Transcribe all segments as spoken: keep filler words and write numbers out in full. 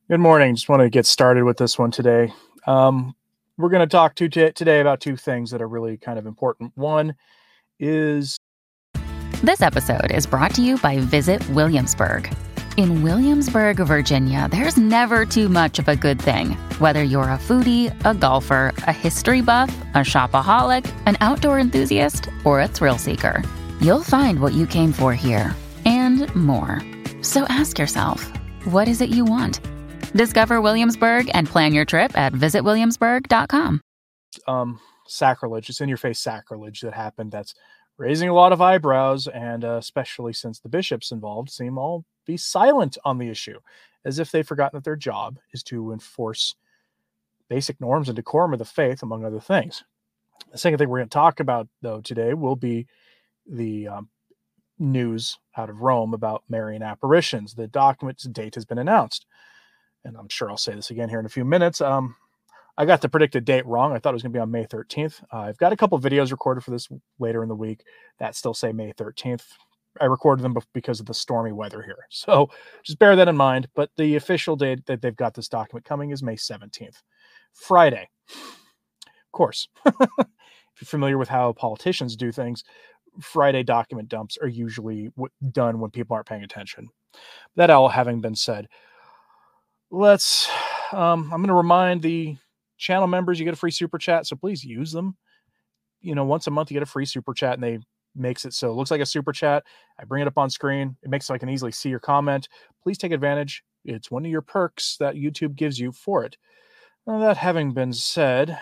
Good morning. Just want to get started with this one today. Um, we're going to talk to t- today about two things that are really kind of important. One is This episode is brought to you by Visit Williamsburg. In Williamsburg, Virginia, there's never too much of a good thing. Whether you're a foodie, a golfer, a history buff, a shopaholic, an outdoor enthusiast, or a thrill seeker, you'll find what you came for here and more. So ask yourself, what is it you want? Discover Williamsburg and plan your trip at visit williamsburg dot com. um, sacrilege. It's in your face sacrilege that happened. That's raising a lot of eyebrows, and uh, especially since the bishops involved seem all be silent on the issue, as if they've forgotten that their job is to enforce basic norms and decorum of the faith, among other things. The second thing we're going to talk about, though, today will be the um, news out of Rome about Marian apparitions. The document's date has been announced. And I'm sure I'll say this again here in a few minutes. Um, I got the predicted date wrong. I thought it was going to be on May thirteenth. Uh, I've got a couple of videos recorded for this later in the week that still say May thirteenth. I recorded them because of the stormy weather here. So just bear that in mind. But the official date that they've got this document coming is May seventeenth, Friday. Of course, if you're familiar with how politicians do things, Friday document dumps are usually done when people aren't paying attention. That all having been said, let's, um, I'm going to remind the channel members, you get a free super chat, so please use them. You know, once a month you get a free super chat, and they makes it so it looks like a super chat. I bring it up on screen. It makes it so I can easily see your comment. Please take advantage. It's one of your perks that YouTube gives you for it. Now, that having been said,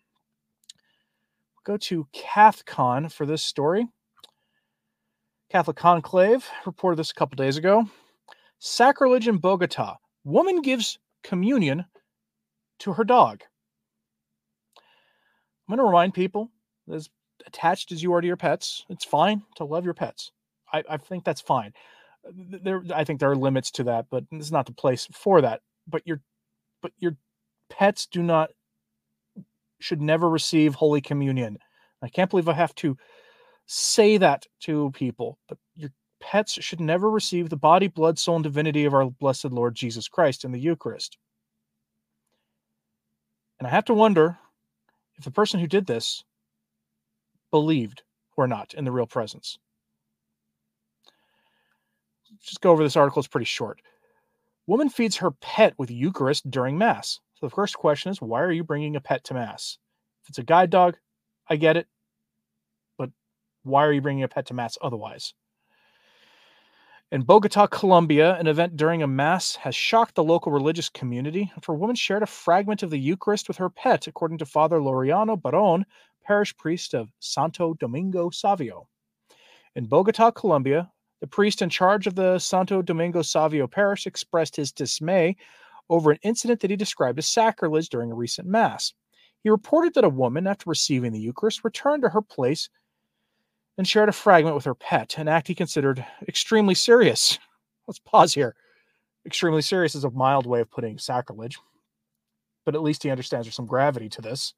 go to CathCon for this story. Catholic Conclave reported this a couple days ago. Sacrilege in Bogota. Woman gives communion to her dog. I'm going to remind people, as attached as you are to your pets, it's fine to love your pets. I, I think that's fine. There, I think there are limits to that, but it's not the place for that. But your, but your pets do not, should never receive Holy Communion. I can't believe I have to say that to people, but your pets should never receive the body, blood, soul, and divinity of our blessed Lord Jesus Christ in the Eucharist. And I have to wonder if the person who did this believed or not in the real presence. Just go over this article. It's pretty short. Woman feeds her pet with Eucharist during Mass. So the first question is, why are you bringing a pet to Mass? If it's a guide dog, I get it. But why are you bringing a pet to Mass otherwise? In Bogota, Colombia, an event during a Mass has shocked the local religious community after a woman shared a fragment of the Eucharist with her pet, according to Father Laureano Baron, parish priest of Santo Domingo Savio. In Bogota, Colombia, the priest in charge of the Santo Domingo Savio parish expressed his dismay over an incident that he described as sacrilege during a recent Mass. He reported that a woman, after receiving the Eucharist, returned to her place and shared a fragment with her pet, an act he considered extremely serious. Let's pause here. Extremely serious is a mild way of putting sacrilege, but at least he understands there's some gravity to this.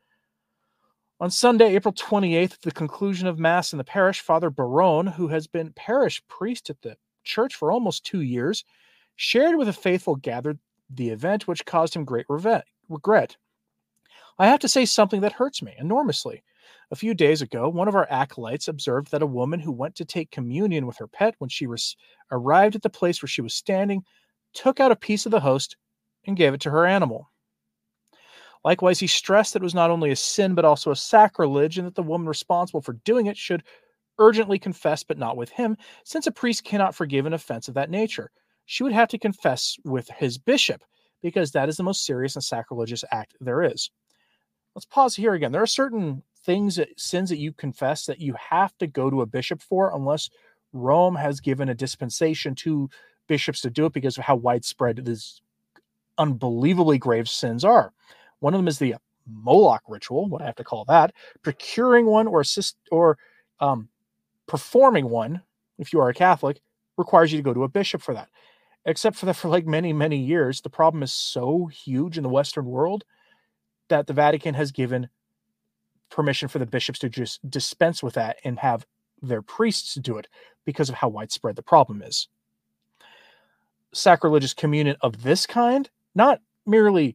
On Sunday, April twenty-eighth, at the conclusion of Mass in the parish, Father Baron, who has been parish priest at the church for almost two years, shared with the faithful gathered the event, which caused him great regret. I have to say something that hurts me enormously. A few days ago, one of our acolytes observed that a woman who went to take communion with her pet when she res- arrived at the place where she was standing, took out a piece of the host and gave it to her animal. Likewise, he stressed that it was not only a sin but also a sacrilege, and that the woman responsible for doing it should urgently confess, but not with him, since a priest cannot forgive an offense of that nature. She would have to confess with his bishop, because that is the most serious and sacrilegious act there is. Let's pause here again. There are certain things, that, sins that you confess that you have to go to a bishop for, unless Rome has given a dispensation to bishops to do it because of how widespread these unbelievably grave sins are. One of them is the Moloch ritual, what I have to call that. Procuring one or assist or um, performing one, if you are a Catholic, requires you to go to a bishop for that. Except for that, for like many, many years, the problem is so huge in the Western world that the Vatican has given permission for the bishops to just dispense with that and have their priests do it because of how widespread the problem is. sacrilegious communion of this kind, not merely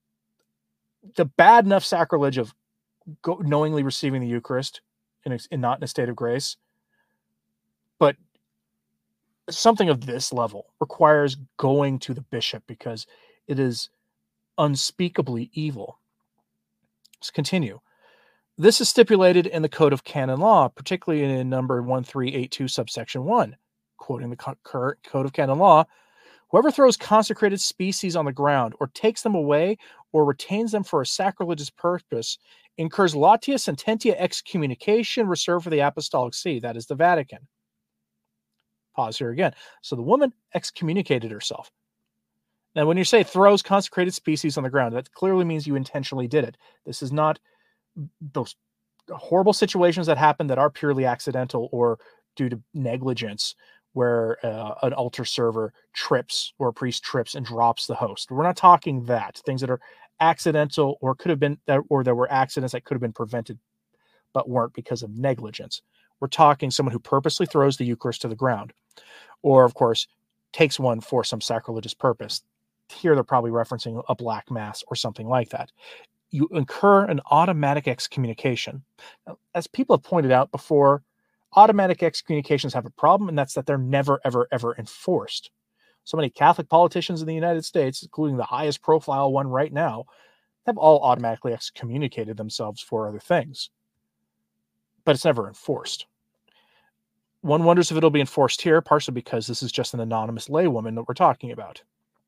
the bad enough sacrilege of go, knowingly receiving the Eucharist and not in a state of grace, but something of this level requires going to the bishop because it is unspeakably evil. Let's continue. This is stipulated in the Code of Canon Law, particularly in number one three eight two subsection one. Quoting the current Code of Canon Law, whoever throws consecrated species on the ground or takes them away or retains them for a sacrilegious purpose incurs latia sententia excommunication reserved for the Apostolic See, that is the Vatican. Pause here again. So the woman excommunicated herself. Now, when you say throws consecrated species on the ground, that clearly means you intentionally did it. This is not those horrible situations that happen that are purely accidental or due to negligence, where uh, an altar server trips or a priest trips and drops the host. We're not talking that. Things that are accidental or could have been, or there were accidents that could have been prevented but weren't because of negligence. We're talking someone who purposely throws the Eucharist to the ground, or, of course, takes one for some sacrilegious purpose. Here they're probably referencing a black mass or something like that. You incur an automatic excommunication. Now, as people have pointed out before, automatic excommunications have a problem, and that's that they're never, ever, ever enforced. So many Catholic politicians in the United States, including the highest profile one right now, have all automatically excommunicated themselves for other things. But it's never enforced. One wonders if it'll be enforced here, partially because this is just an anonymous laywoman that we're talking about.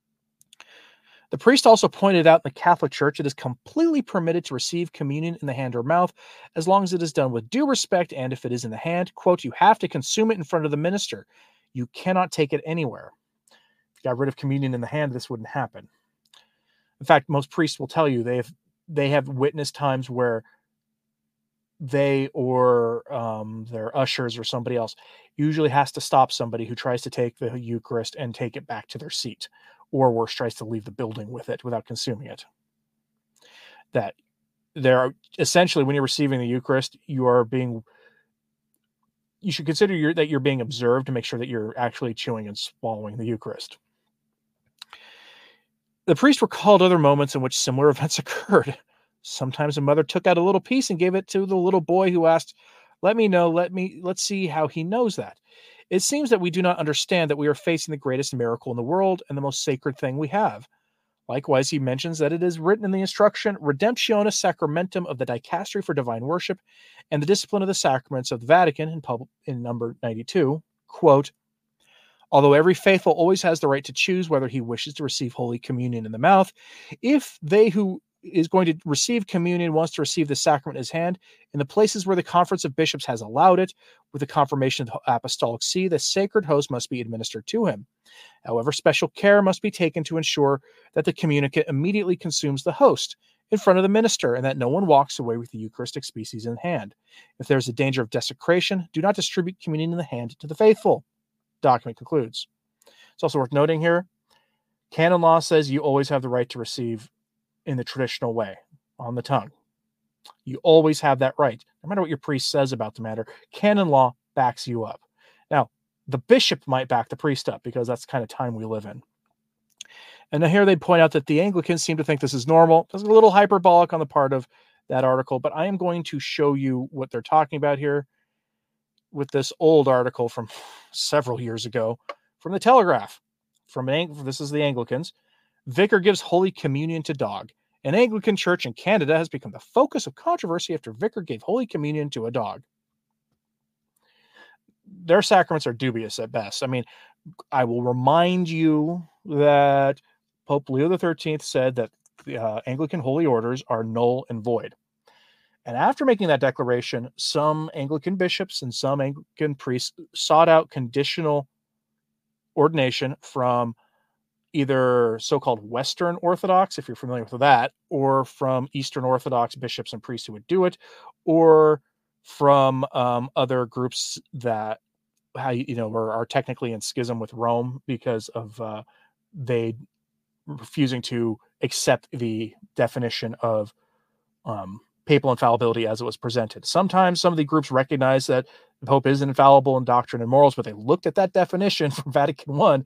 The priest also pointed out in the Catholic Church it is completely permitted to receive communion in the hand or mouth as long as it is done with due respect, and if it is in the hand, quote, you have to consume it in front of the minister. You cannot take it anywhere. If you got rid of communion in the hand, this wouldn't happen. In fact, most priests will tell you they have they have witnessed times where they or um, their ushers or somebody else usually has to stop somebody who tries to take the Eucharist and take it back to their seat, or worse, tries to leave the building with it without consuming it. That there are essentially, when you're receiving the Eucharist, you are being, you should consider you're, that you're being observed to make sure that you're actually chewing and swallowing the Eucharist. The priest recalled other moments in which similar events occurred. Sometimes a mother took out a little piece and gave it to the little boy who asked, let me know, let me, let's see how he knows that. It seems that we do not understand that we are facing the greatest miracle in the world and the most sacred thing we have. Likewise, he mentions that it is written in the instruction, Redemptionis Sacramentum of the Dicastery for Divine Worship and the Discipline of the Sacraments of the Vatican in, pub- in number ninety-two, quote, although every faithful always has the right to choose whether he wishes to receive Holy Communion in the mouth, if they who is going to receive communion wants to receive the sacrament in his hand, in the places where the Conference of Bishops has allowed it, with the confirmation of the Apostolic See, the sacred host must be administered to him. However, special care must be taken to ensure that the communicant immediately consumes the host in front of the minister and that no one walks away with the Eucharistic species in hand. If there is a danger of desecration, do not distribute communion in the hand to the faithful. Document concludes. It's also worth noting here, canon law says you always have the right to receive in the traditional way, on the tongue. You always have that right. No matter what your priest says about the matter, canon law backs you up. Now, the bishop might back the priest up because that's the kind of time we live in. And now here they point out that the Anglicans seem to think this is normal. It's a little hyperbolic on the part of that article, but I am going to show you what they're talking about here with this old article from several years ago from the Telegraph. From an, this is the Anglicans. Vicar gives Holy Communion to dog. An Anglican church in Canada has become the focus of controversy after vicar gave Holy Communion to a dog. Their sacraments are dubious at best. I mean, I will remind you that Pope Leo the thirteenth said that the uh, Anglican holy orders are null and void. And after making that declaration, some Anglican bishops and some Anglican priests sought out conditional ordination from either so-called Western Orthodox, if you're familiar with that, or from Eastern Orthodox bishops and priests who would do it, or from um, other groups that how you know are, are technically in schism with Rome because of uh, they refusing to accept the definition of um, papal infallibility as it was presented. Sometimes some of the groups recognize that the Pope is infallible in doctrine and morals, but they looked at that definition from Vatican One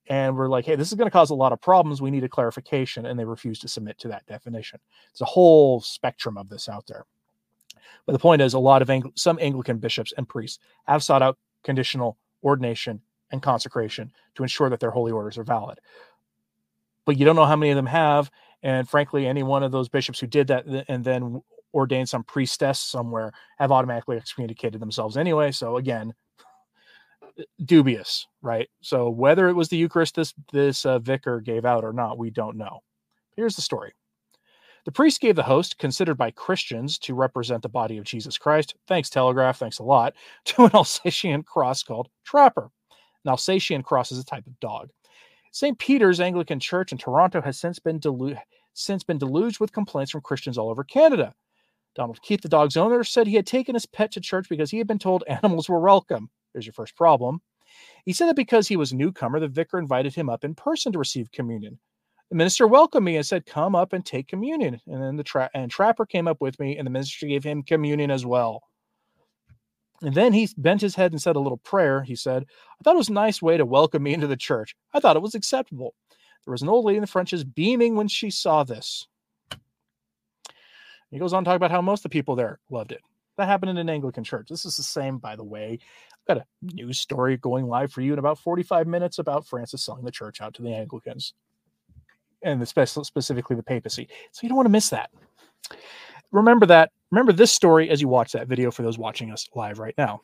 and were like, hey, this is going to cause a lot of problems. We need a clarification. And they refused to submit to that definition. There's a whole spectrum of this out there. But the point is, a lot of Ang- some Anglican bishops and priests have sought out conditional ordination and consecration to ensure that their holy orders are valid. But you don't know how many of them have. And frankly, any one of those bishops who did that and then ordained some priestess somewhere have automatically excommunicated themselves anyway. So again, dubious, right? So whether it was the Eucharist this this uh, vicar gave out or not, we don't know. Here's the story. The priest gave the host, considered by Christians to represent the body of Jesus Christ, thanks Telegraph, thanks a lot, to an Alsatian cross called Trapper. An Alsatian cross is a type of dog. Saint Peter's Anglican Church in Toronto has since been, delu- since been deluged with complaints from Christians all over Canada. Donald Keith, the dog's owner, said he had taken his pet to church because he had been told animals were welcome. There's your first problem. He said that because he was a newcomer, the vicar invited him up in person to receive communion. The minister welcomed me and said, come up and take communion. And then the tra- and Trapper came up with me, and the minister gave him communion as well. And then he bent his head and said a little prayer. He said, I thought it was a nice way to welcome me into the church. I thought it was acceptable. There was an old lady in the front just beaming when she saw this. He goes on to talk about how most of the people there loved it. That happened in an Anglican church. This is the same, by the way. I've got a news story going live for you in about forty-five minutes about Francis selling the church out to the Anglicans, and the spe- specifically the papacy. So you don't want to miss that. Remember that. Remember this story as you watch that video for those watching us live right now.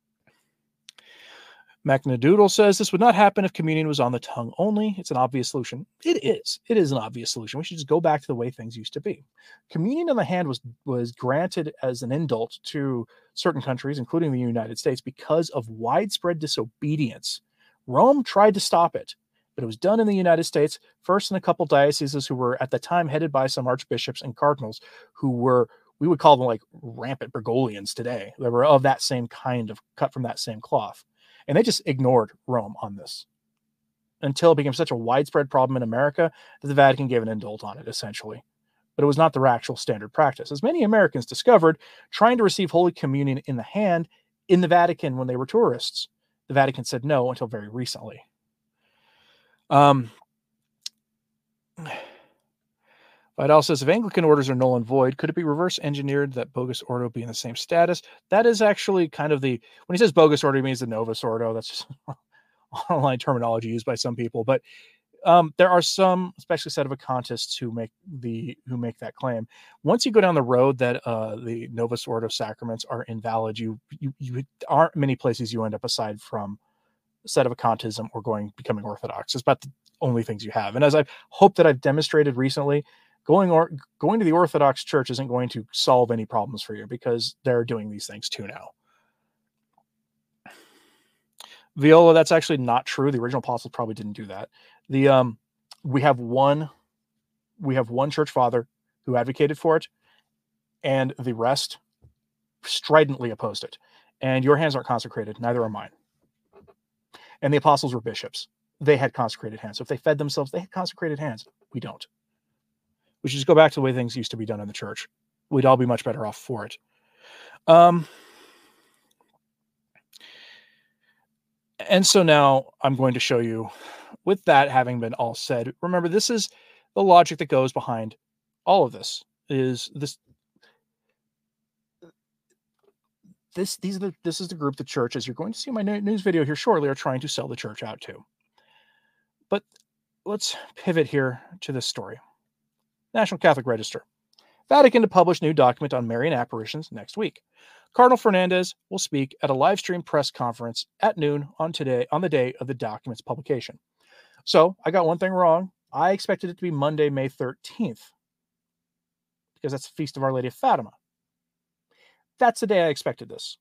MacNadoodle says this would not happen if communion was on the tongue only. It's an obvious solution. It is. It is an obvious solution. We should just go back to the way things used to be. Communion in the hand was, was granted as an indult to certain countries, including the United States, because of widespread disobedience. Rome tried to stop it, but it was done in the United States, first in a couple dioceses who were at the time headed by some archbishops and cardinals who were, we would call them like rampant Bergoglians today. They were of that same kind of, cut from that same cloth. And they just ignored Rome on this until it became such a widespread problem in America that the Vatican gave an indult on it, essentially. But it was not the actual standard practice. As many Americans discovered, trying to receive Holy Communion in the hand in the Vatican when they were tourists, the Vatican said no until very recently. Um, Vidal says, if Anglican orders are null and void, could it be reverse engineered that bogus ordo be in the same status? That is actually kind of the, when he says bogus ordo, he means the Novus Ordo. That's just online terminology used by some people. But um, there are some, especially sedevacantists, who make the, who make that claim. Once you go down the road that uh, the Novus Ordo sacraments are invalid, you, you, you aren't many places you end up aside from sedevacantism or going, becoming Orthodox. It's about the only things you have. And as I hope that I've demonstrated recently, Going or going to the Orthodox Church isn't going to solve any problems for you because they're doing these things too now. Viola, that's actually not true. The original apostles probably didn't do that. The um, we have one, we have one church father who advocated for it, and the rest stridently opposed it. And your hands aren't consecrated, neither are mine. And the apostles were bishops. They had consecrated hands. So if they fed themselves, they had consecrated hands. We don't. We should just go back to the way things used to be done in the church. We'd all be much better off for it. Um, and so now I'm going to show you, with that having been all said, remember, this is the logic that goes behind all of this. Is this this these are the, this is the group the church, as you're going to see in my news video here shortly, are trying to sell the church out to. But let's pivot here to this story. National Catholic Register. Vatican to publish new document on Marian apparitions next week. Cardinal Fernandez will speak at a live stream press conference at noon on today on the day of the document's publication. So I got one thing wrong. I expected it to be Monday, May thirteenth, because that's the Feast of Our Lady of Fatima. That's the day I expected this.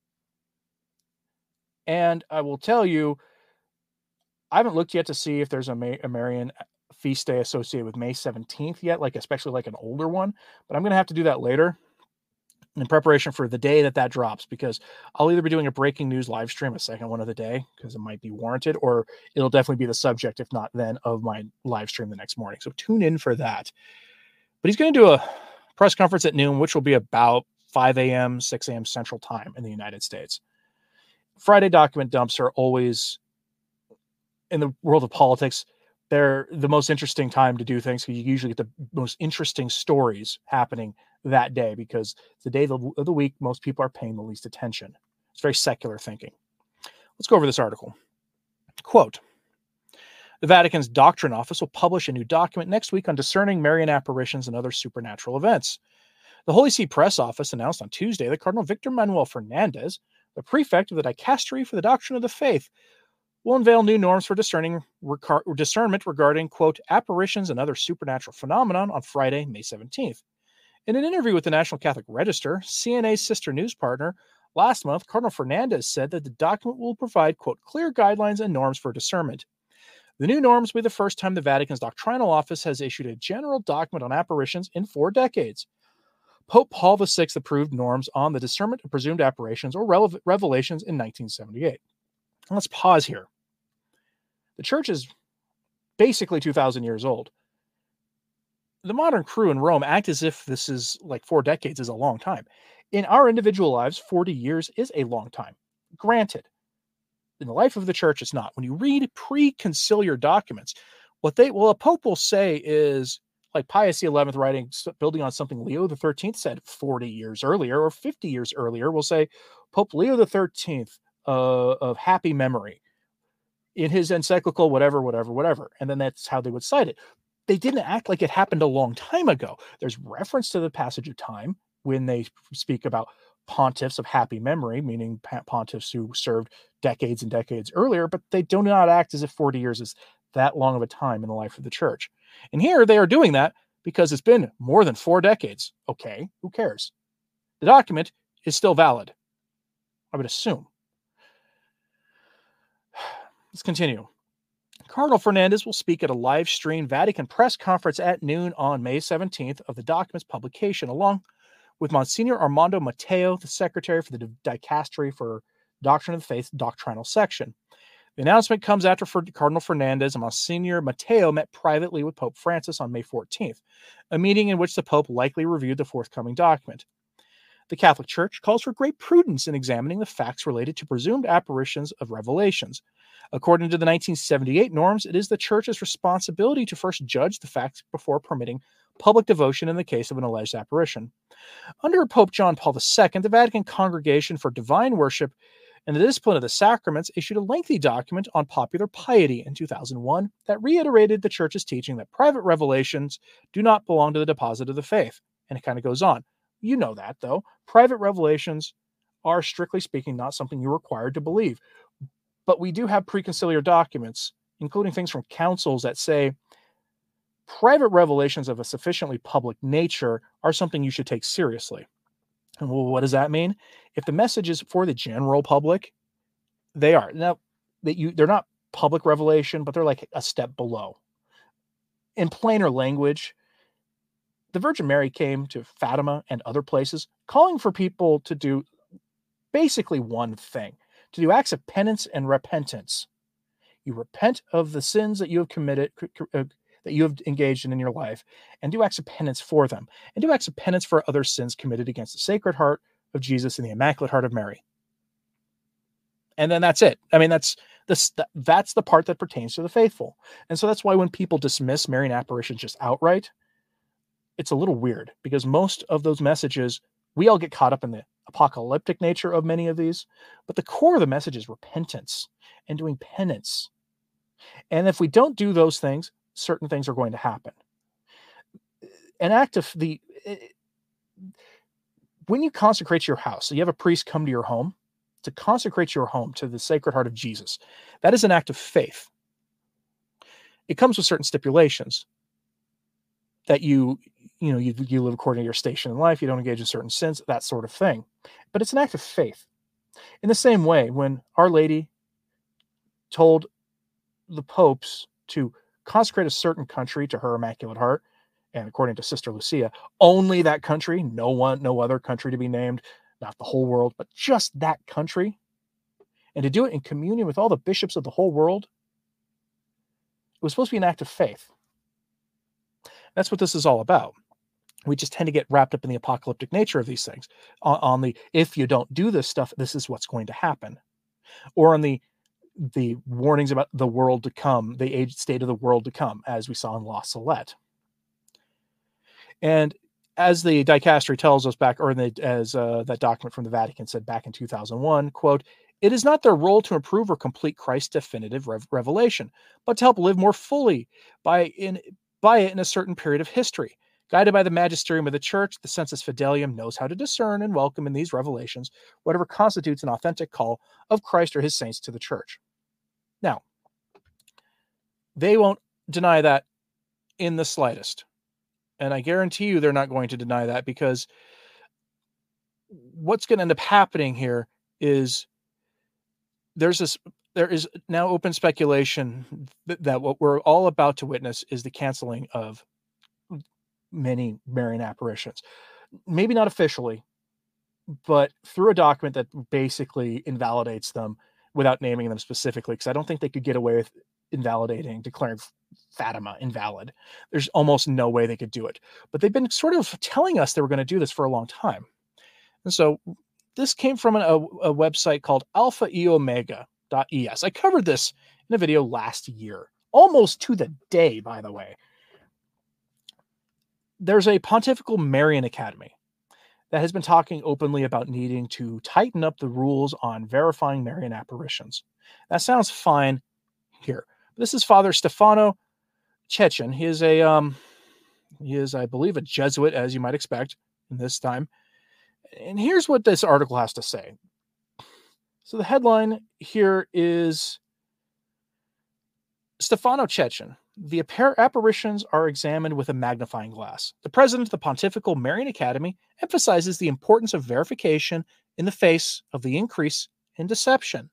And I will tell you, I haven't looked yet to see if there's a, May, a Marian feast day associated with May seventeenth yet, like especially like an older one, but I'm going to have to do that later in preparation for the day that that drops, because I'll either be doing a breaking news live stream, a second one of the day, because it might be warranted, or it'll definitely be the subject, if not then, of my live stream the next morning. So tune in for that. But he's going to do a press conference at noon, which will be about five a.m., six a.m. Central Time in the United States. Friday document dumps are always in the world of politics, they're the most interesting time to do things, because you usually get the most interesting stories happening that day, because it's the day of the week most people are paying the least attention. It's very secular thinking. Let's go over this article. Quote, the Vatican's Doctrine Office will publish a new document next week on discerning Marian apparitions and other supernatural events. The Holy See Press Office announced on Tuesday that Cardinal Victor Manuel Fernandez, the prefect of the Dicastery for the Doctrine of the Faith, will unveil new norms for discerning recar- discernment regarding, quote, apparitions and other supernatural phenomenon on Friday, May seventeenth. In an interview with the National Catholic Register, C N A's sister news partner, last month, Cardinal Fernandez said that the document will provide, quote, clear guidelines and norms for discernment. The new norms will be the first time the Vatican's doctrinal office has issued a general document on apparitions in four decades. Pope Paul the Sixth approved norms on the discernment of presumed apparitions or rele- revelations in nineteen seventy-eight. Let's pause here. The church is basically two thousand years old. The modern crew in Rome act as if this is like four decades is a long time. In our individual lives, forty years is a long time. Granted, in the life of the church, it's not. When you read pre-conciliar documents, what they, well, a pope will say is, like Pius the eleventh writing, building on something Leo the thirteenth said forty years earlier or fifty years earlier, will say Pope Leo the thirteenth uh, of happy memory in his encyclical, whatever, whatever, whatever. And then that's how they would cite it. They didn't act like it happened a long time ago. There's reference to the passage of time when they speak about pontiffs of happy memory, meaning pontiffs who served decades and decades earlier, but they do not act as if forty years is that long of a time in the life of the church. And here they are doing that because it's been more than four decades. Okay, who cares? The document is still valid, I would assume. Let's continue. Cardinal Fernandez will speak at a live stream Vatican press conference at noon on May seventeenth of the document's publication, along with Monsignor Armando Mateo, the secretary for the Dicastery for Doctrine of the Faith doctrinal section. The announcement comes after Cardinal Fernandez and Monsignor Mateo met privately with Pope Francis on May fourteenth, a meeting in which the Pope likely reviewed the forthcoming document. The Catholic Church calls for great prudence in examining the facts related to presumed apparitions of revelations. According to the nineteen seventy-eight norms, it is the Church's responsibility to first judge the facts before permitting public devotion in the case of an alleged apparition. Under Pope John Paul the Second, the Vatican Congregation for Divine Worship and the Discipline of the Sacraments issued a lengthy document on popular piety in two thousand one that reiterated the Church's teaching that private revelations do not belong to the deposit of the faith. And it kind of goes on. You know that, though. Private revelations are, strictly speaking, not something you're required to believe. But we do have preconciliar documents, including things from councils, that say private revelations of a sufficiently public nature are something you should take seriously. And well, what does that mean? If the message is for the general public, they are. Now, that you they're not public revelation, but they're like a step below. In plainer language, the Virgin Mary came to Fatima and other places calling for people to do basically one thing, to do acts of penance and repentance. You repent of the sins that you have committed, uh, that you have engaged in in your life, and do acts of penance for them, and do acts of penance for other sins committed against the Sacred Heart of Jesus and the Immaculate Heart of Mary. And then that's it. I mean, that's this, that's the part that pertains to the faithful. And so that's why when people dismiss Marian apparitions just outright, it's a little weird, because most of those messages, we all get caught up in the apocalyptic nature of many of these, but the core of the message is repentance and doing penance. And if we don't do those things, certain things are going to happen. An act of the, when you consecrate your house, so you have a priest come to your home to consecrate your home to the Sacred Heart of Jesus, that is an act of faith. It comes with certain stipulations that you, you know, you, you live according to your station in life, you don't engage in certain sins, that sort of thing. But it's an act of faith. In the same way, when Our Lady told the popes to consecrate a certain country to her Immaculate Heart, and according to Sister Lucia, only that country, no one, no other country to be named, not the whole world, but just that country, and to do it in communion with all the bishops of the whole world, it was supposed to be an act of faith. That's what this is all about. We just tend to get wrapped up in the apocalyptic nature of these things. On, on the, if you don't do this stuff, this is what's going to happen. Or on the, the warnings about the world to come, the age state of the world to come, as we saw in La Salette. And as the dicastery tells us back, or in the, as uh, that document from the Vatican said back in two thousand one, quote, "It is not their role to improve or complete Christ's definitive rev- revelation, but to help live more fully by, in, by it in a certain period of history. Guided by the magisterium of the Church, the Sensus Fidelium knows how to discern and welcome in these revelations whatever constitutes an authentic call of Christ or his saints to the Church." Now, they won't deny that in the slightest. And I guarantee you they're not going to deny that, because what's going to end up happening here is there's this, there is now open speculation that, that what we're all about to witness is the canceling of many Marian apparitions. Maybe not officially, but through a document that basically invalidates them without naming them specifically, because I don't think they could get away with invalidating, declaring Fatima invalid. There's almost no way they could do it. But they've been sort of telling us they were going to do this for a long time. And so this came from a, a website called alpha e omega dot e s. I covered this in a video last year, almost to the day, by the way. There's a Pontifical Marian Academy that has been talking openly about needing to tighten up the rules on verifying Marian apparitions. That sounds fine here. This is Father Stefano Chechen. He is a, um, he is, I believe, a Jesuit, as you might expect in this time. And here's what this article has to say. So the headline here is Stefano Chechen. The apparitions are examined with a magnifying glass. The president of the Pontifical Marian Academy emphasizes the importance of verification in the face of the increase in deception.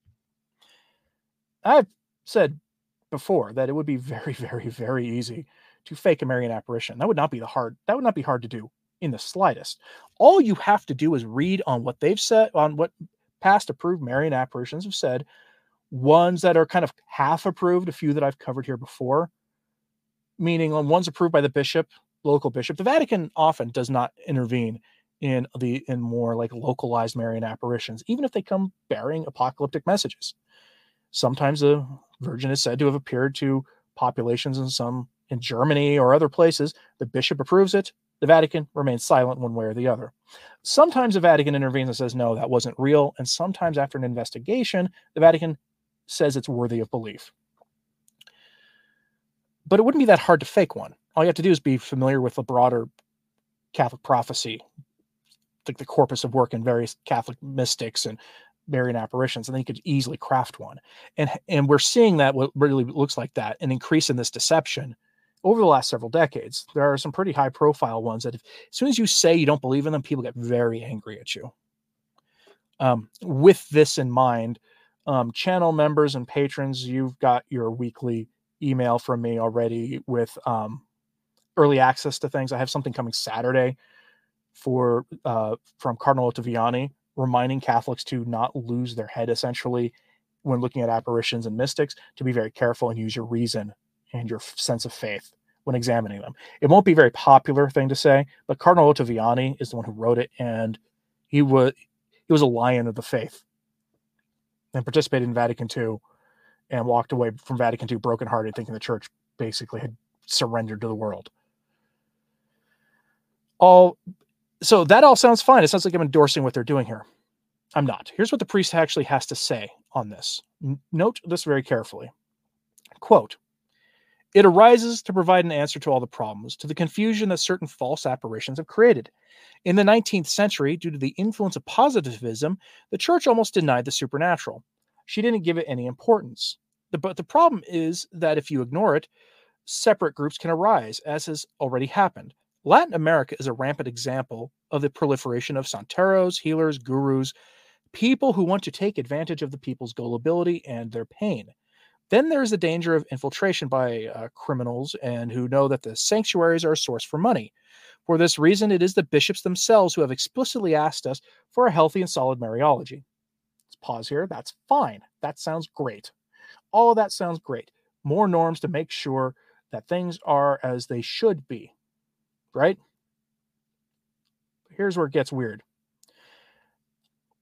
I've said before that it would be very, very, very easy to fake a Marian apparition. That would not be the hard, that would not be hard to do in the slightest. All you have to do is read on what they've said, on what past approved Marian apparitions have said, ones that are kind of half approved, a few that I've covered here before, meaning on ones approved by the bishop, local bishop. The Vatican often does not intervene in the in more like localized Marian apparitions, even if they come bearing apocalyptic messages. Sometimes the Virgin is said to have appeared to populations in some in Germany or other places. The bishop approves it. The Vatican remains silent one way or the other. Sometimes the Vatican intervenes and says, no, that wasn't real. And sometimes after an investigation, the Vatican says it's worthy of belief. But it wouldn't be that hard to fake one. All you have to do is be familiar with the broader Catholic prophecy, like the corpus of work in various Catholic mystics and Marian apparitions, and then you could easily craft one. And, and we're seeing that what really looks like that, an increase in this deception over the last several decades. There are some pretty high profile ones that if, as soon as you say you don't believe in them, people get very angry at you. Um, with this in mind, um, channel members and patrons, you've got your weekly email from me already with um, early access to things. I have something coming Saturday for uh, from Cardinal Ottaviani, reminding Catholics to not lose their head, essentially, when looking at apparitions and mystics, to be very careful and use your reason and your sense of faith when examining them. It won't be a very popular thing to say, but Cardinal Ottaviani is the one who wrote it, and he was he was a lion of the faith and participated in Vatican Two and walked away from Vatican Two brokenhearted, thinking the church basically had surrendered to the world. All So that all sounds fine. It sounds like I'm endorsing what they're doing here. I'm not. Here's what the priest actually has to say on this. N- note this very carefully. Quote, "It arises to provide an answer to all the problems, to the confusion that certain false apparitions have created. In the nineteenth century, due to the influence of positivism, the church almost denied the supernatural. She didn't give it any importance. The, but the problem is that if you ignore it, separate groups can arise, as has already happened. Latin America is a rampant example of the proliferation of santeros, healers, gurus, people who want to take advantage of the people's gullibility and their pain. Then there is the danger of infiltration by uh, criminals and who know that the sanctuaries are a source for money. For this reason, it is the bishops themselves who have explicitly asked us for a healthy and solid Mariology." Let's pause here. That's fine. That sounds great. All of that sounds great. More norms to make sure that things are as they should be, right? Here's where it gets weird.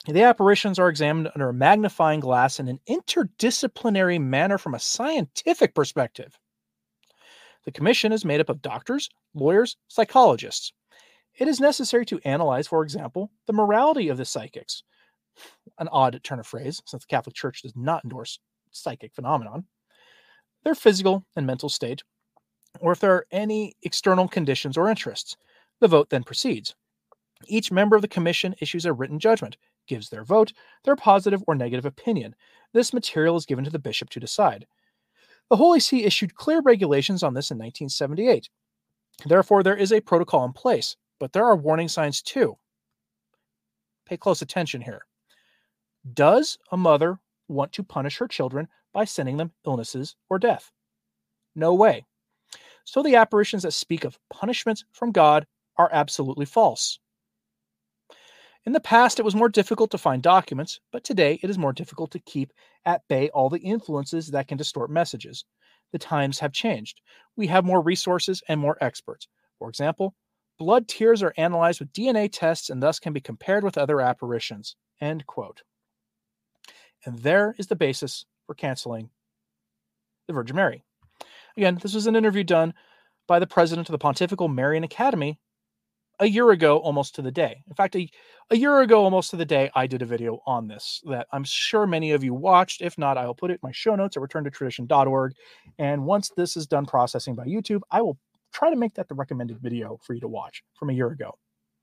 The apparitions are examined under a magnifying glass in an interdisciplinary manner from a scientific perspective. The commission is made up of doctors, lawyers, psychologists. It is necessary to analyze, for example, the morality of the psychics, an odd turn of phrase since the Catholic Church does not endorse psychic phenomenon, their physical and mental state, or if there are any external conditions or interests. The vote then proceeds. Each member of the commission issues a written judgment, gives their vote, their positive or negative opinion. This material is given to the bishop to decide. The Holy See issued clear regulations on this in nineteen seventy-eight. Therefore, there is a protocol in place, but there are warning signs too. Pay close attention here. Does a mother want to punish her children by sending them illnesses or death? No way. So the apparitions that speak of punishments from God are absolutely false. In the past, it was more difficult to find documents, but today it is more difficult to keep at bay all the influences that can distort messages. The times have changed. We have more resources and more experts. For example, blood tears are analyzed with D N A tests and thus can be compared with other apparitions. End quote. And there is the basis for canceling the Virgin Mary. Again, this was an interview done by the president of the Pontifical Marian Academy a year ago, almost to the day. In fact, a, a year ago, almost to the day, I did a video on this that I'm sure many of you watched. If not, I'll put it in my show notes at return to tradition dot org. And once this is done processing by YouTube, I will try to make that the recommended video for you to watch from a year ago.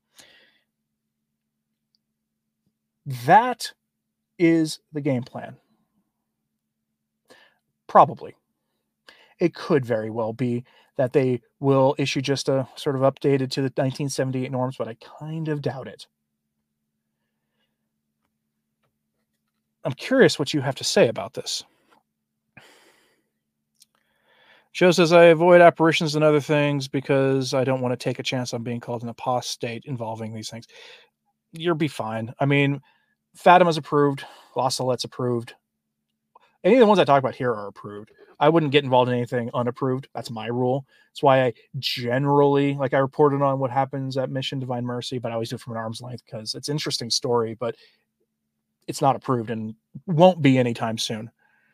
That is the game plan. Probably. It could very well be that they will issue just a sort of updated to the nineteen seventy-eight norms, but I kind of doubt it. I'm curious what you have to say about this. Joe says, I avoid apparitions and other things because I don't want to take a chance on being called an apostate involving these things. You'll be fine. I mean, Fatima's approved. La Salette's approved. Any of the ones I talk about here are approved. I wouldn't get involved in anything unapproved. That's my rule. That's why I generally, like I reported on what happens at Mission Divine Mercy, but I always do it from an arm's length because it's an interesting story, but it's not approved and won't be anytime soon.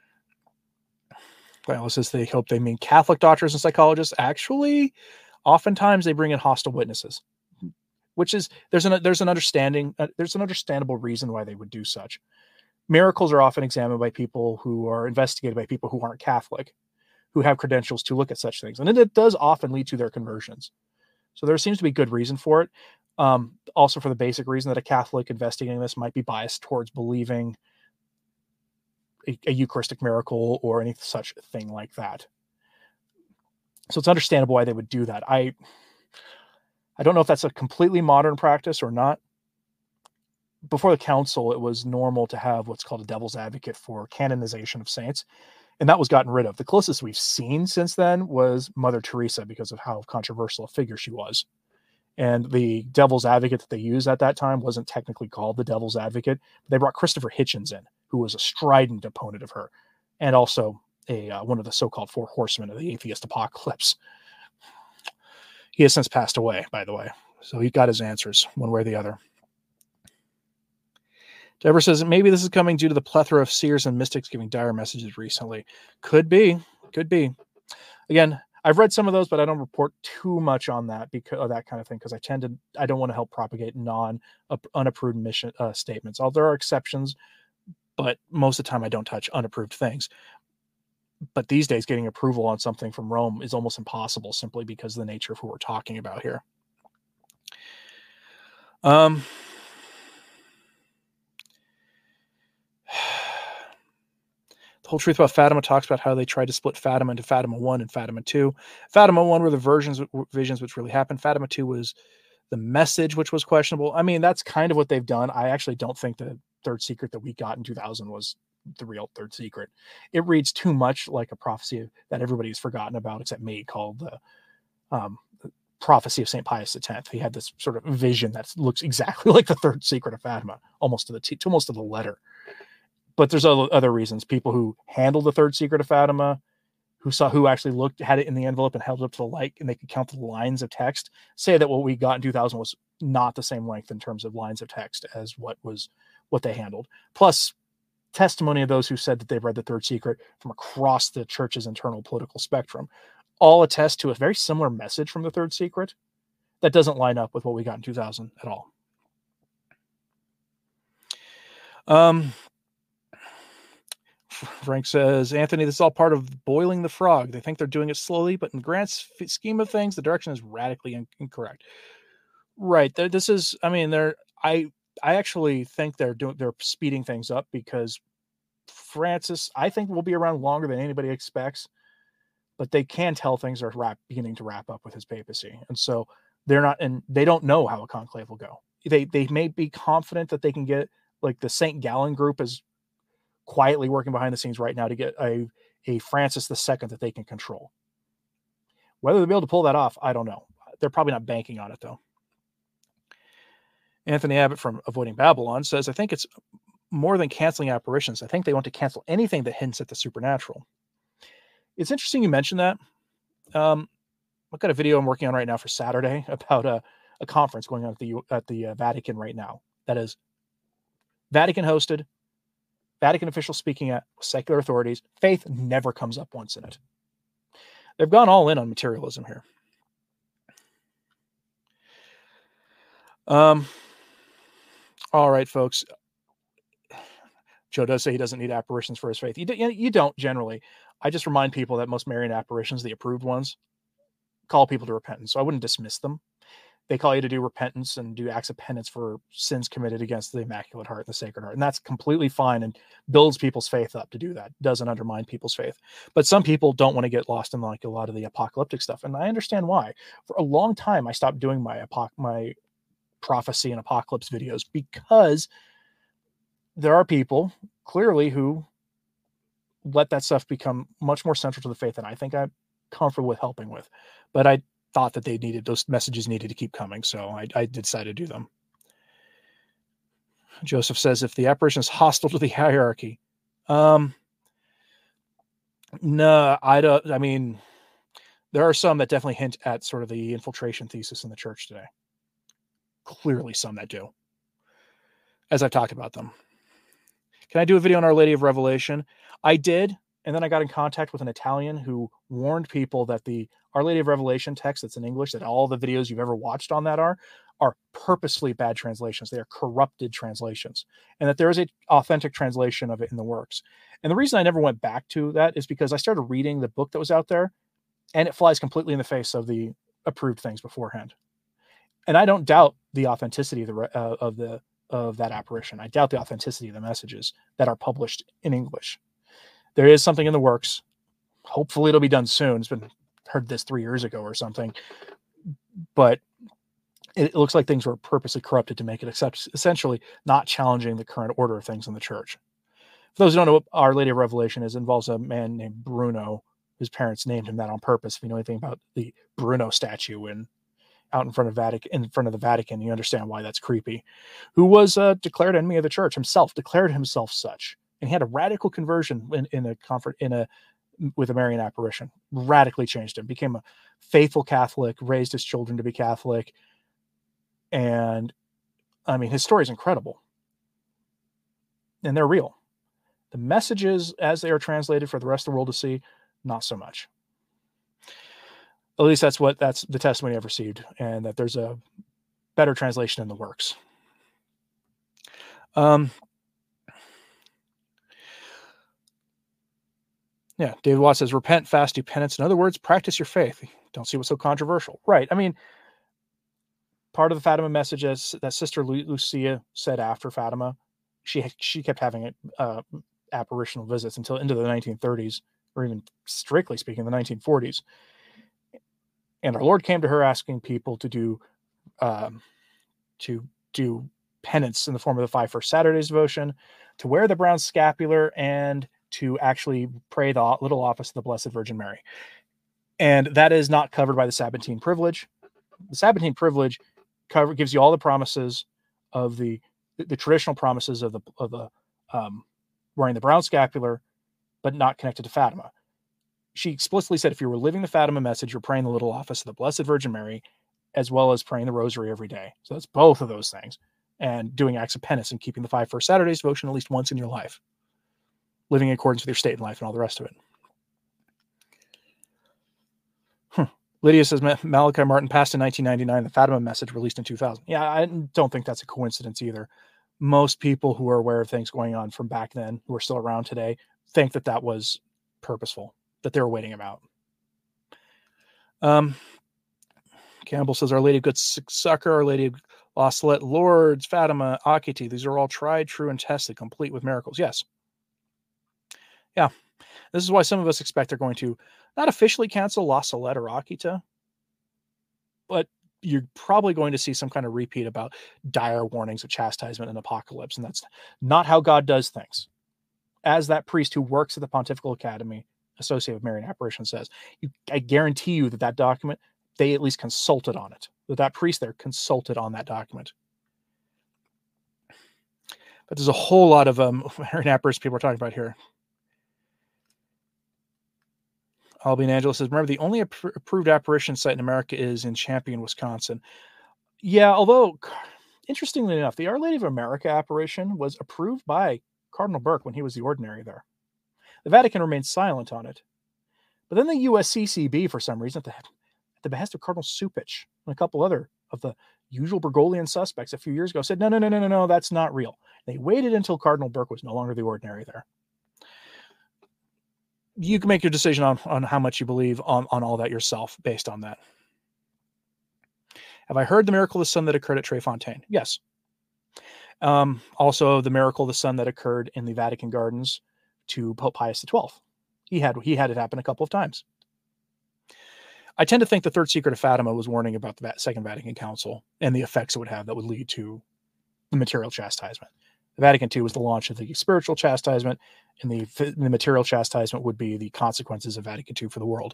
Well, says they hope they mean Catholic doctors and psychologists. Actually, oftentimes they bring in hostile witnesses, which is, there's an, there's an understanding, uh, there's an understandable reason why they would do such. Miracles are often examined by people who are investigated by people who aren't Catholic, who have credentials to look at such things. And it does often lead to their conversions. So there seems to be good reason for it. Um, also for the basic reason that a Catholic investigating this might be biased towards believing a, a Eucharistic miracle or any such thing like that. So it's understandable why they would do that. I, I don't know if that's a completely modern practice or not. Before the council, it was normal to have what's called a devil's advocate for canonization of saints, and that was gotten rid of. The closest we've seen since then was Mother Teresa because of how controversial a figure she was. And the devil's advocate that they used at that time wasn't technically called the devil's advocate. They brought Christopher Hitchens in, who was a strident opponent of her, and also a uh, one of the so-called four horsemen of the atheist apocalypse. He has since passed away, by the way, so he got his answers one way or the other. Deborah says, maybe this is coming due to the plethora of seers and mystics giving dire messages recently. Could be. Could be. Again, I've read some of those, but I don't report too much on that because of that kind of thing, because I tend to, I don't want to help propagate non unapproved mission uh, statements. Although there are exceptions, but most of the time I don't touch unapproved things. But these days, getting approval on something from Rome is almost impossible simply because of the nature of who we're talking about here. Um, The Whole Truth About Fatima talks about how they tried to split Fatima into Fatima one and Fatima two. Fatima one were the versions, visions which really happened. Fatima two was the message, which was questionable. I mean, that's kind of what they've done. I actually don't think the third secret that we got in two thousand was the real third secret. It reads too much like a prophecy that everybody's forgotten about, except me, called the, um, the Prophecy of Saint Pius the tenth. He had this sort of vision that looks exactly like the third secret of Fatima, almost to the t- to almost to the letter. But there's other, other reasons. People who handled the third secret of Fatima, who saw, who actually looked, had it in the envelope and held it up to the light, and they could count the lines of text, say that what we got in two thousand was not the same length in terms of lines of text as what was what they handled. Plus, testimony of those who said that they've read the Third Secret from across the church's internal political spectrum all attest to a very similar message from the Third Secret that doesn't line up with what we got in two thousand at all. Um, Frank says, Anthony, this is all part of boiling the frog. They think they're doing it slowly, but in Grant's scheme of things, the direction is radically in- incorrect. Right. This is, I mean, they're, I, I actually think they're doing, they're speeding things up because Francis, I think, will be around longer than anybody expects, but they can tell things are wrap, beginning to wrap up with his papacy. And so they're not, and they don't know how a conclave will go. They, they may be confident that they can get, like the Saint Gallen group is quietly working behind the scenes right now to get a, a Francis the Second that they can control. Whether they'll be able to pull that off, I don't know. They're probably not banking on it, though. Anthony Abbott from Avoiding Babylon says, I think it's more than canceling apparitions. I think they want to cancel anything that hints at the supernatural. It's interesting you mentioned that. Um, I've got a video I'm working on right now for Saturday about a, a conference going on at the at the uh, Vatican right now. That is Vatican hosted, Vatican officials speaking at secular authorities. Faith never comes up once in it. They've gone all in on materialism here. Um. All right, folks. Joe does say he doesn't need apparitions for his faith. You, do, you don't generally. I just remind people that most Marian apparitions, the approved ones, call people to repentance. So I wouldn't dismiss them. They call you to do repentance and do acts of penance for sins committed against the Immaculate Heart and the Sacred Heart. And that's completely fine and builds people's faith up to do that. Doesn't undermine people's faith. But some people don't want to get lost in like a lot of the apocalyptic stuff. And I understand why. For a long time, I stopped doing my apoc- my prophecy and apocalypse videos because there are people clearly who let that stuff become much more central to the faith than I think I'm comfortable with helping with. But I thought that they needed, those messages needed to keep coming. So I, I decided to do them. Joseph says, if the apparition is hostile to the hierarchy, um, no, I don't, I mean, there are some that definitely hint at sort of the infiltration thesis in the church today. Clearly some that do, as I've talked about them. Can I do a video on Our Lady of Revelation? I did. And then I got in contact with an Italian who warned people that the Our Lady of Revelation text that's in English, that all the videos you've ever watched on that are, are purposely bad translations. They are corrupted translations. And that there is an authentic translation of it in the works. And the reason I never went back to that is because I started reading the book that was out there, and it flies completely in the face of the approved things beforehand. And I don't doubt the authenticity of the uh, of the of that apparition. I doubt the authenticity of the messages that are published in English. There is something in the works. Hopefully it'll be done soon. It's been heard this three years ago or something, but it looks like things were purposely corrupted to make it accept, essentially not challenging the current order of things in the church. For those who don't know what Our Lady of Revelation is, it involves a man named Bruno. His parents named him that on purpose. If you know anything about the Bruno statue in out in front of Vatican, in front of the Vatican, you understand why that's creepy. Who was a declared enemy of the church himself, declared himself such, and he had a radical conversion in, in a comfort in a with a Marian apparition. Radically changed him, became a faithful Catholic, raised his children to be Catholic, and I mean his story is incredible, and they're real. The messages, as they are translated for the rest of the world to see, not so much. At least that's what that's the testimony I've received, and that there's a better translation in the works. Um, yeah, David Watts says, repent, fast, do penance. In other words, practice your faith. Don't see what's so controversial. Right. I mean, part of the Fatima message is that Sister Lu- Lucia said after Fatima, she she kept having uh, apparitional visits until into the nineteen thirties, or even strictly speaking, the nineteen forties. And our Lord came to her asking people to do um, to do penance in the form of the five First Saturdays devotion, to wear the brown scapular, and to actually pray the little office of the Blessed Virgin Mary. And that is not covered by the Sabbatine privilege. The Sabbatine privilege cover, gives you all the promises of the the traditional promises of the of the um, wearing the brown scapular, but not connected to Fatima. She explicitly said if you were living the Fatima message, you're praying the little office of the Blessed Virgin Mary, as well as praying the rosary every day. So that's both of those things. and doing acts of penance and keeping the five first Saturdays devotion at least once in your life, living in accordance with your state and life and all the rest of it. Hmm. Lydia says Malachi Martin passed in nineteen ninety-nine, the Fatima message released in two thousand. Yeah, I don't think that's a coincidence either. Most people who are aware of things going on from back then, who are still around today, think that that was purposeful, that they were waiting him out. Um, Campbell says, Our Lady of Good Succor, Our Lady of La Salette, Lourdes, Fatima, Akiti, these are all tried, true, and tested, complete with miracles. Yes. Yeah. This is why some of us expect they're going to not officially cancel La Salette or Akita, but you're probably going to see some kind of repeat about dire warnings of chastisement and apocalypse, and that's not how God does things. As that priest who works at the Pontifical Academy associated with Marian Apparition says, you, I guarantee you that that document, they at least consulted on it. That that priest there consulted on that document. But there's a whole lot of um, Marian Apparition people are talking about here. Albie Angela says, remember, the only ap- approved apparition site in America is in Champion, Wisconsin. Yeah, although, interestingly enough, the Our Lady of America apparition was approved by Cardinal Burke when he was the ordinary there. The Vatican remained silent on it. But then the U S C C B, for some reason, at the, at the behest of Cardinal Supich and a couple other of the usual Bergoglian suspects a few years ago, said, no, no, no, no, no, no, that's not real. They waited until Cardinal Burke was no longer the ordinary there. You can make your decision on, on how much you believe on, on all that yourself based on that. Have I heard the miracle of the sun that occurred at Trefontaine? Yes. Um, also, the miracle of the sun that occurred in the Vatican Gardens to Pope Pius the twelfth. He had, he had it happen a couple of times. I tend to think the Third Secret of Fatima was warning about the Second Vatican Council and the effects it would have that would lead to the material chastisement. The Vatican Two was the launch of the spiritual chastisement, and the, the material chastisement would be the consequences of Vatican Two for the world.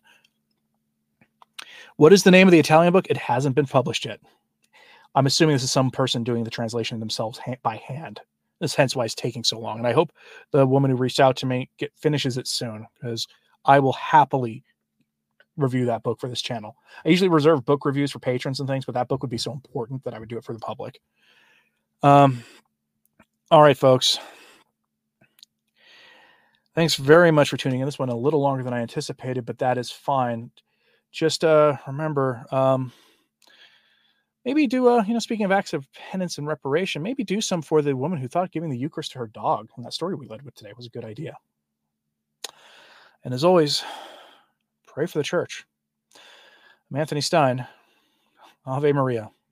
What is the name of the Italian book? It hasn't been published yet. I'm assuming this is some person doing the translation themselves by hand. This hence why it's taking so long. And I hope the woman who reached out to me get, finishes it soon, because I will happily review that book for this channel. I usually reserve book reviews for patrons and things, but that book would be so important that I would do it for the public. Um, all right, folks. Thanks very much for tuning in. This went a little longer than I anticipated, but that is fine. Just uh, remember, um, maybe do, uh, you know, speaking of acts of penance and reparation, maybe do some for the woman who thought giving the Eucharist to her dog, and that story we led with today, was a good idea. And as always, pray for the church. I'm Anthony Stein. Ave Maria.